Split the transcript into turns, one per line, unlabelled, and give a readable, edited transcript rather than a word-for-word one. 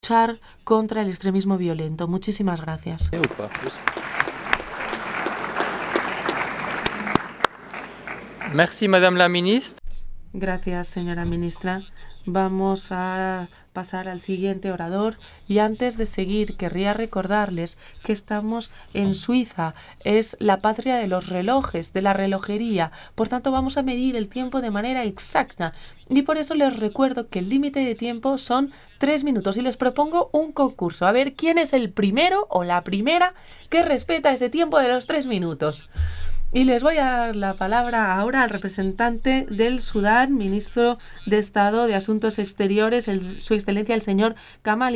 luchar contra el extremismo violento. Muchísimas gracias.
Merci, Madame la Ministre.
Gracias, señora ministra. Vamos a pasar al siguiente orador y antes de seguir querría recordarles que estamos en Suiza. Es la patria de los relojes, de la relojería. Por tanto, vamos a medir el tiempo de manera exacta. Y por eso les recuerdo que el límite de tiempo son 3 minutos y les propongo un concurso. A ver quién es el primero o la primera que respeta ese tiempo de los 3 minutos. Y les voy a dar la palabra ahora al representante del Sudán, ministro de Estado de Asuntos Exteriores, Su Excelencia el señor Kamal